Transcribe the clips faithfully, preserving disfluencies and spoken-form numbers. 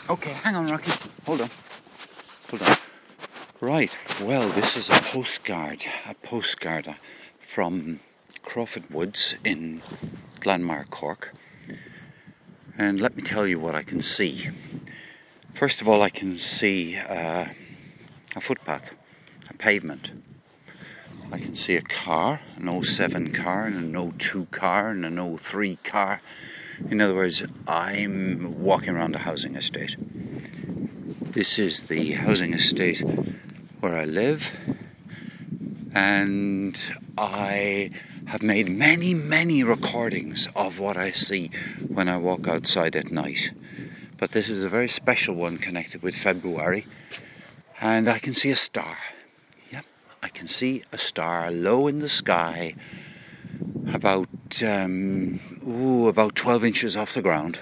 Okay, hang on, Rocky. Hold on. Hold on. Right, well, this is a postcard, a postcard from Crawford Woods in Glanmire, Cork. And let me tell you what I can see. First of all, I can see uh, a footpath, a pavement. I can see a car, an oh seven car, and an oh two car, and an oh three car. In other words, I'm walking around a housing estate. This is the housing estate where I live, and I have made many, many recordings of what I see when I walk outside at night. But this is a very special one connected with February, and I can see a star. Yep, I can see a star low in the sky, about um, ooh, about twelve inches off the ground,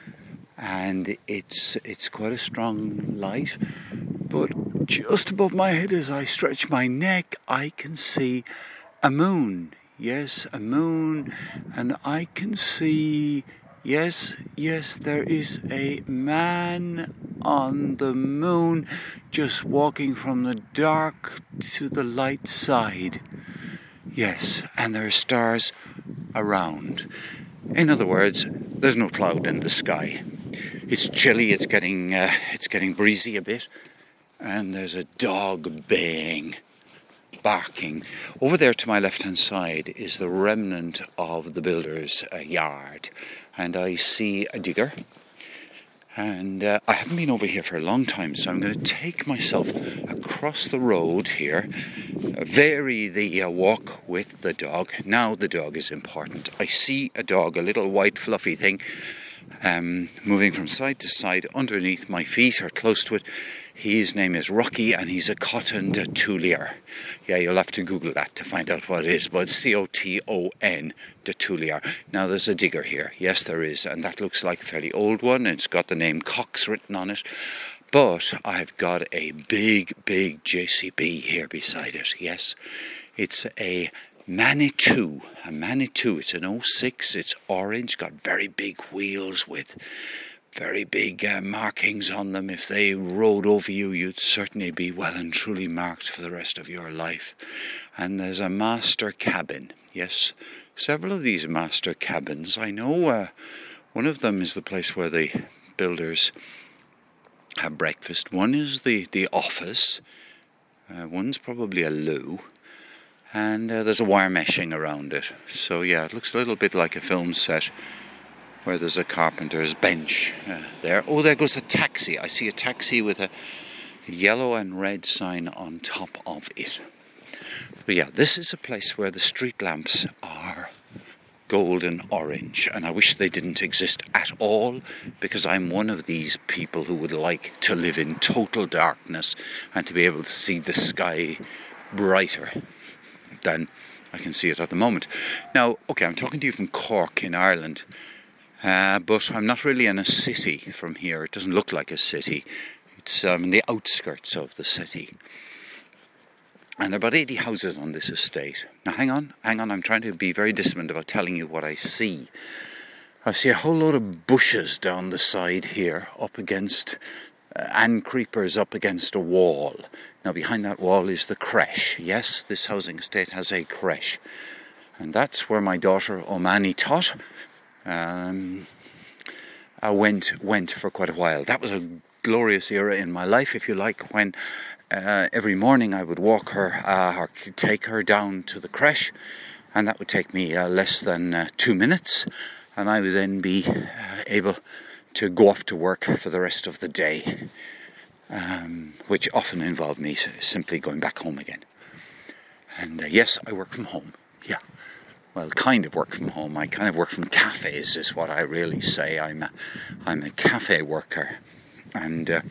and it's it's quite a strong light. But just above my head, as I stretch my neck, I can see a moon. Yes, a moon, and I can see. Yes, yes, there is a man on the moon just walking from the dark to the light side. Yes, and there are stars around. In other words, there's no cloud in the sky. It's chilly, it's getting uh, it's getting breezy a bit, and there's a dog baying, barking. Over there to my left-hand side is the remnant of the builder's uh, yard, and I see a digger. And uh, I haven't been over here for a long time, so I'm going to take myself across the road here, uh, vary the uh, walk with the dog. Now the dog is important. I see a dog, a little white fluffy thing, um, moving from side to side underneath my feet or close to it. His name is Rocky, and he's a Cotton de Tulier. Yeah, you'll have to Google that to find out what it is, but C O T O N de Tulier. Now, there's a digger here. Yes, there is, and that looks like a fairly old one. It's got the name Cox written on it. But I've got a big, big J C B here beside it. Yes, it's a Manitou. A Manitou. It's an oh six. It's orange, got very big wheels with very big uh, markings on them. If they rode over you, you'd certainly be well and truly marked for the rest of your life. And there's a master cabin. Yes, several of these master cabins. I know uh, one of them is the place where the builders have breakfast. One is the, the office. Uh, one's probably a loo. And uh, there's a wire meshing around it. So yeah, it looks a little bit like a film set, where there's a carpenter's bench uh, there. Oh, there goes a taxi. I see a taxi with a yellow and red sign on top of it. But yeah, this is a place where the street lamps are golden orange, and I wish they didn't exist at all, because I'm one of these people who would like to live in total darkness and to be able to see the sky brighter than I can see it at the moment. Now, okay, I'm talking to you from Cork in Ireland. Uh, but I'm not really in a city from here. It doesn't look like a city. It's um, the outskirts of the city. And there are about eighty houses on this estate. Now hang on, hang on, I'm trying to be very disciplined about telling you what I see. I see a whole load of bushes down the side here, up against, uh, and creepers up against a wall. Now behind that wall is the creche. Yes, this housing estate has a creche. And that's where my daughter Omani taught. Um, I went went for quite a while. That was a glorious era in my life, if you like, when uh, every morning I would walk her uh, or take her down to the creche, and that would take me uh, less than uh, two minutes, and I would then be uh, able to go off to work for the rest of the day, um, which often involved me simply going back home again. And uh, yes, I work from home. Yeah. Well, kind of work from home. I kind of work from cafes, is what I really say. I'm a, I'm a cafe worker, and uh,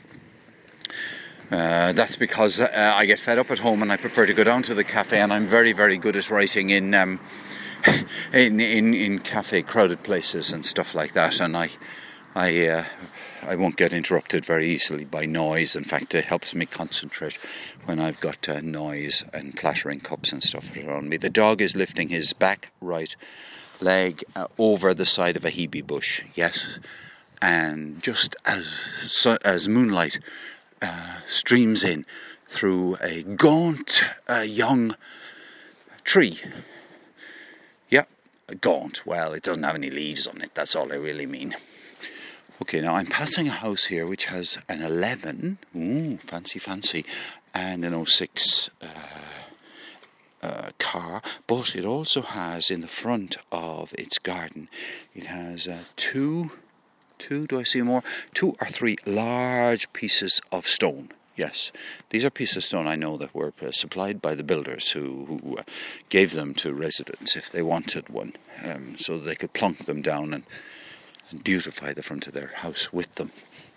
uh, that's because uh, I get fed up at home, and I prefer to go down to the cafe. And I'm very, very good at writing in um, in, in in cafe crowded places and stuff like that. And I I uh, I won't get interrupted very easily by noise. In fact, it helps me concentrate when I've got uh, noise and clattering cups and stuff around me. The dog is lifting his back right leg uh, over the side of a hebe bush. Yes, and just as so, as moonlight uh, streams in through a gaunt uh, young tree. Yeah, gaunt. Well, it doesn't have any leaves on it. That's all I really mean. Okay, now I'm passing a house here which has an eleven, ooh, fancy, fancy, and an oh six uh, uh, car, but it also has in the front of its garden, it has uh, two, two, do I see more? Two or three large pieces of stone. Yes, these are pieces of stone I know that were uh, supplied by the builders who, who uh, gave them to residents if they wanted one, um, so they could plonk them down and and beautify the front of their house with them.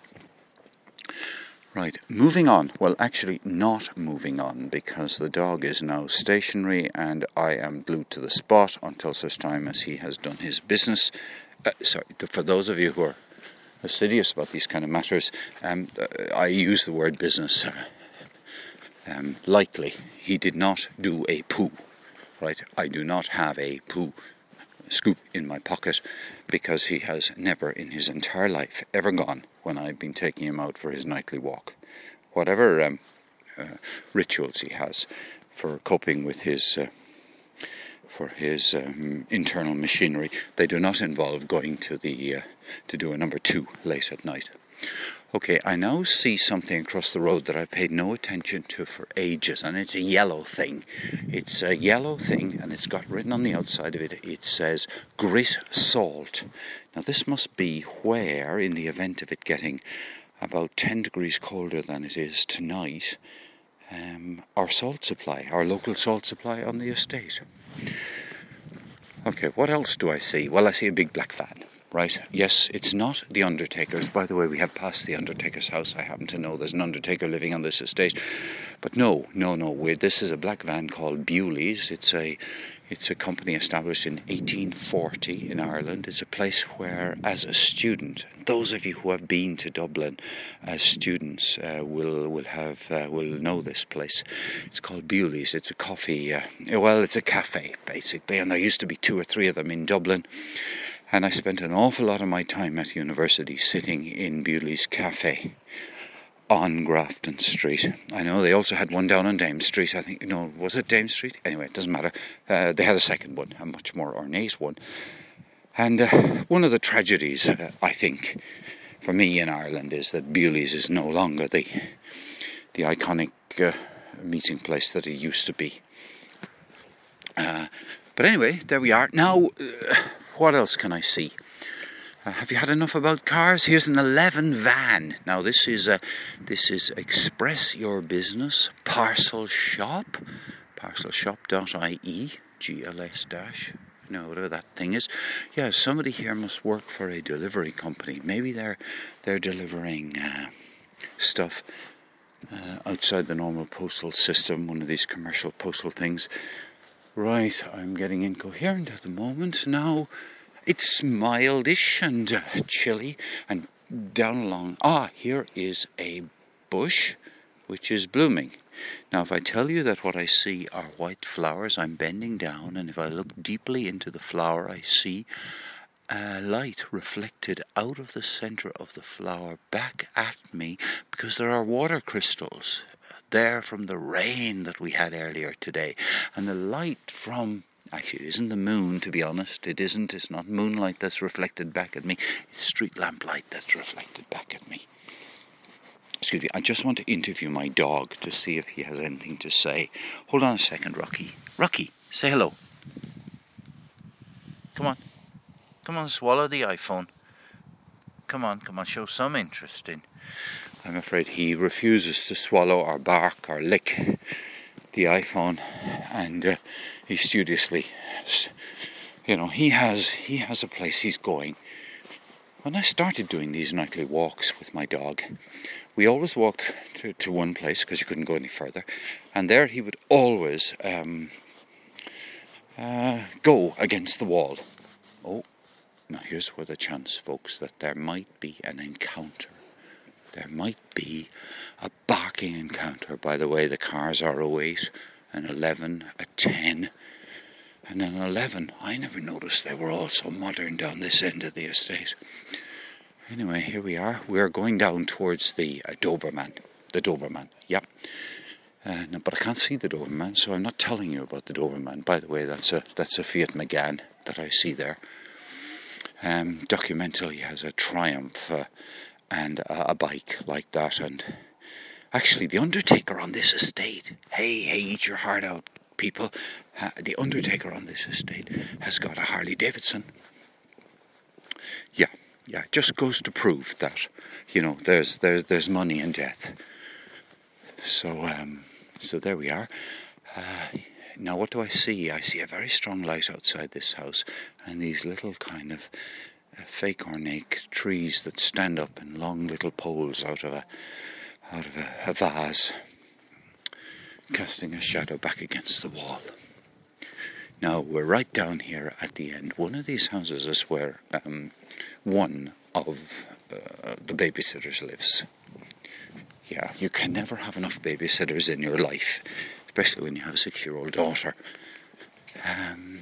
Right, moving on. Well, actually not moving on, because the dog is now stationary and I am glued to the spot until such time as he has done his business. Uh, sorry, for those of you who are assiduous about these kind of matters, um, I use the word business uh, um, lightly. He did not do a poo, right? I do not have a poo scoop in my pocket, because he has never in his entire life ever gone when I've been taking him out for his nightly walk. Whatever um, uh, rituals he has for coping with his uh, for his um, internal machinery, they do not involve going to the uh, to do a number two late at night. Okay, I now see something across the road that I've paid no attention to for ages, and it's a yellow thing. It's a yellow thing, and it's got written on the outside of it, it says grit salt. Now this must be where, in the event of it getting about ten degrees colder than it is tonight, um, our salt supply, our local salt supply on the estate. Okay, what else do I see? Well, I see a big black van. Right, yes, it's not the undertaker's. By the way, we have passed the undertaker's house. I happen to know there's an undertaker living on this estate. But no, no, no, we're, this is a black van called Bewley's. It's a it's a company established in eighteen forty in Ireland. It's a place where, as a student, those of you who have been to Dublin as students uh, will will have uh, will know this place. It's called Bewley's. It's a coffee, uh, well, it's a cafe, basically, and there used to be two or three of them in Dublin. And I spent an awful lot of my time at university sitting in Bewley's Cafe on Grafton Street. I know they also had one down on Dame Street. I think, no, was it Dame Street? Anyway, it doesn't matter. Uh, they had a second one, a much more ornate one. And uh, one of the tragedies, uh, I think, for me in Ireland is that Bewley's is no longer the, the iconic uh, meeting place that it used to be. Uh, but anyway, there we are. Now... Uh, What else can I see? Uh, have you had enough about cars? Here's an eleven van. Now this is uh, this is Express Your Business Parcel Shop, parcel shop dot I E, G L S dash, you know, whatever that thing is. Yeah, somebody here must work for a delivery company. Maybe they're they're delivering uh, stuff uh, outside the normal postal system, one of these commercial postal things. Right, I'm getting incoherent at the moment. Now, it's mildish and uh, chilly, and down along... Ah, here is a bush which is blooming. Now, if I tell you that what I see are white flowers, I'm bending down, and if I look deeply into the flower, I see a light reflected out of the centre of the flower back at me, because there are water crystals there from the rain that we had earlier today, and the light from, actually it isn't the moon, to be honest, it isn't, it's not moonlight that's reflected back at me, it's street lamp light that's reflected back at me. Excuse me, I just want to interview my dog to see if he has anything to say. Hold on a second, Rocky. Rocky, say hello. Come on, come on, swallow the iPhone. Come on, come on, show some interest in. I'm afraid he refuses to swallow or bark or lick the iPhone, and uh, he studiously, you know, he has he has a place he's going. When I started doing these nightly walks with my dog, we always walked to, to one place because you couldn't go any further, and there he would always um, uh, go against the wall. Oh, now here's where the chance, folks, that there might be an encounter. There might be a barking encounter. By the way, the cars are oh eight, an eleven, a ten, and an eleven. I never noticed they were all so modern down this end of the estate. Anyway, here we are. We're going down towards the uh, Doberman. The Doberman, yep. Uh, no, but I can't see the Doberman, so I'm not telling you about the Doberman. By the way, that's a that's a Fiat Megane that I see there. Um, documentally has a Triumph uh, and a, a bike like that. And actually, the undertaker on this estate, hey, hey, eat your heart out, people. Uh, the undertaker on this estate has got a Harley Davidson. Yeah, yeah, it just goes to prove that, you know, there's there's there's money in death. So, um, so there we are. Uh, now, what do I see? I see a very strong light outside this house, and these little kind of uh, fake ornate trees that stand up in long little poles out of a out of a, a vase, casting a shadow back against the wall. Now, we're right down here at the end. One of these houses is where um, one of uh, the babysitters lives. Yeah, you can never have enough babysitters in your life, especially when you have a six-year-old daughter. Um,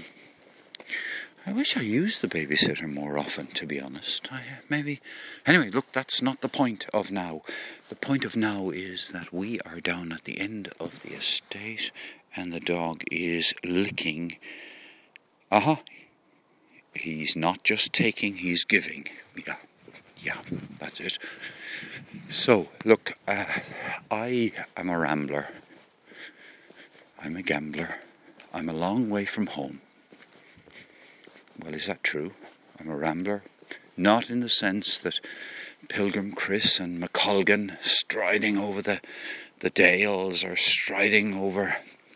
I wish I used the babysitter more often, to be honest. I, maybe. Anyway, look, that's not the point of now. The point of now is that we are down at the end of the estate, and the dog is licking. Aha! Uh-huh. He's not just taking, he's giving. Yeah, yeah, that's it. So, look, uh, I am a rambler. I'm a gambler. I'm a long way from home. Well, is that true? I'm a rambler. Not in the sense that Pilgrim Chris and McColgan striding over the, the dales or striding over,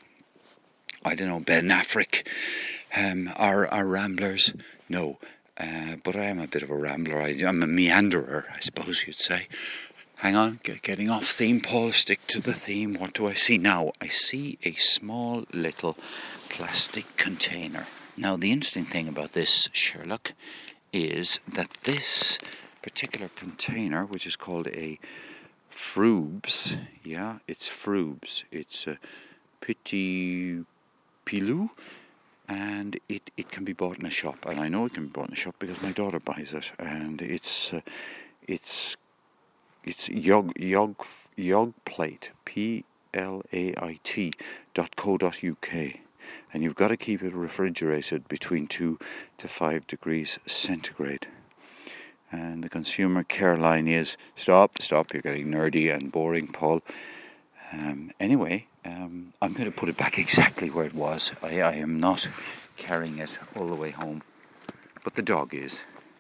I don't know, Ben Affleck um, are, are ramblers. No, uh, but I am a bit of a rambler. I, I'm a meanderer, I suppose you'd say. Hang on, get, getting off theme, Paul. Stick to the theme. What do I see now? I see a small little plastic container. Now, the interesting thing about this, Sherlock, is that this particular container, which is called a Frubes, yeah, it's Frubes. It's a Petit Pilou, and it, it can be bought in a shop. And I know it can be bought in a shop because my daughter buys it, and it's uh, it's it's Yog Yog Yog Plate, P L A I T dot co dot U K. And you've got to keep it refrigerated between two to five degrees centigrade. And the consumer care line is, stop, stop, you're getting nerdy and boring, Paul. Um, anyway, um, I'm going to put it back exactly where it was. I, I am not carrying it all the way home. But the dog is.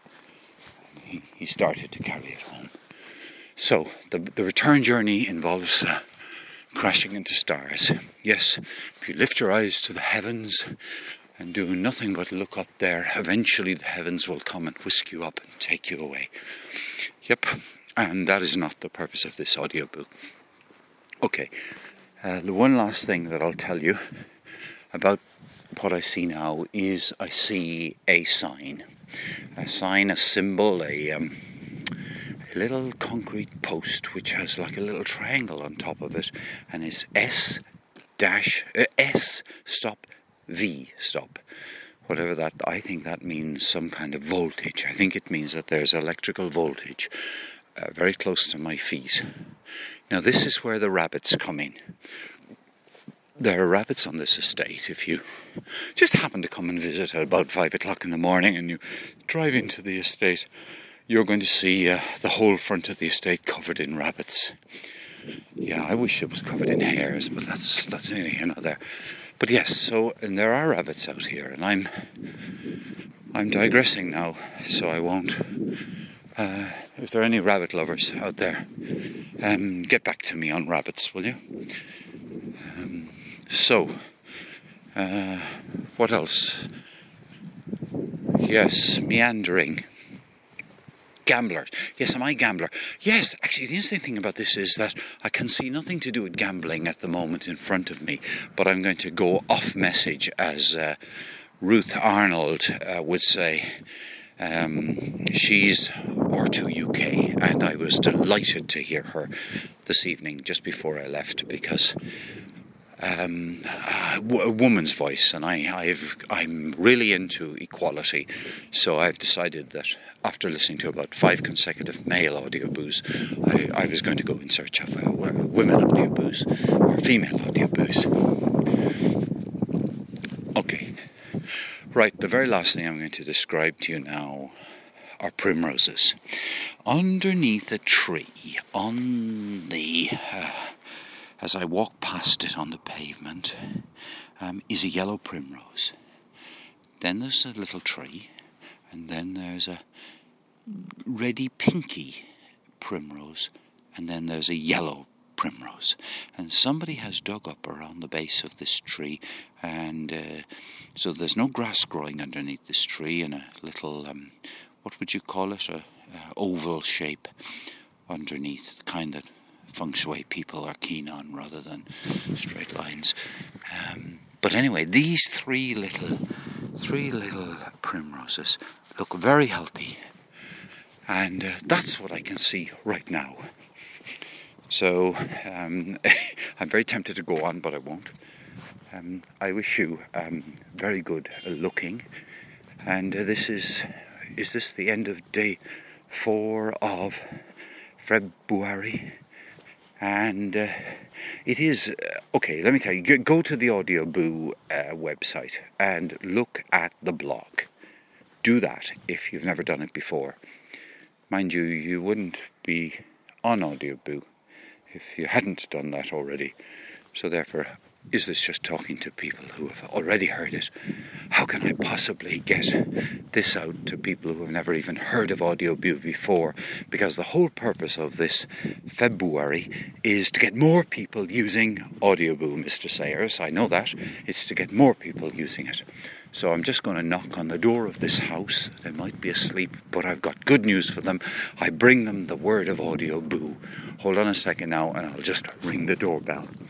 He, he started to carry it home. So, the, the return journey involves Uh, crashing into stars. Yes, if you lift your eyes to the heavens and do nothing but look up there, eventually the heavens will come and whisk you up and take you away. Yep, and that is not the purpose of this audiobook. Okay, uh, the one last thing that I'll tell you about what I see now is I see a sign. A sign, a symbol, a... Um, little concrete post which has like a little triangle on top of it, and it's S dash uh, S stop V stop, whatever that. I think that means some kind of voltage. I think it means that there's electrical voltage uh, very close to my feet. Now this is where the rabbits come in. There are rabbits on this estate. If you just happen to come and visit at about five o'clock in the morning and you drive into the estate, you're going to see uh, the whole front of the estate covered in rabbits. Yeah, I wish it was covered in hares, but that's that's neither here nor there. But yes, so and there are rabbits out here, and I'm I'm digressing now, so I won't. Uh, if there are any rabbit lovers out there, um, get back to me on rabbits, will you? Um, so, uh, what else? Yes, meandering. Gambler. Yes, am I a gambler? Yes, actually the interesting thing about this is that I can see nothing to do with gambling at the moment in front of me, but I'm going to go off message, as uh, Ruth Arnold uh, would say. Um, she's R two U K, and I was delighted to hear her this evening just before I left, because um, a, a woman's voice, and I, I've, I'm really into equality, so I've decided that after listening to about five consecutive male audio boos, I, I was going to go in search of uh, women audio boos, or female audio boos. Okay, right, the very last thing I'm going to describe to you now are primroses. Underneath a tree, on the... Uh, as I walk past it on the pavement, um, is a yellow primrose. Then there's a little tree, and then there's a reddy pinky primrose, and then there's a yellow primrose. And somebody has dug up around the base of this tree, and uh, so there's no grass growing underneath this tree, and a little, um, what would you call it, a, a oval shape underneath, kind of feng shui people are keen on rather than straight lines. Um, but anyway, these three little, three little primroses look very healthy, and uh, that's what I can see right now. So um, I'm very tempted to go on, but I won't. Um, I wish you um, very good looking, and uh, this is is this the end of day four of February? And uh, it is, uh, okay, let me tell you, go to the Audioboo uh, website and look at the blog. Do that if you've never done it before. Mind you, you wouldn't be on Audioboo if you hadn't done that already. So therefore, is this just talking to people who have already heard it? How can I possibly get this out to people who have never even heard of Audioboo before? Because the whole purpose of this February is to get more people using Audioboo, Mister Sayers. I know that. It's to get more people using it. So I'm just going to knock on the door of this house. They might be asleep, but I've got good news for them. I bring them the word of Audioboo. Hold on a second now, and I'll just ring the doorbell.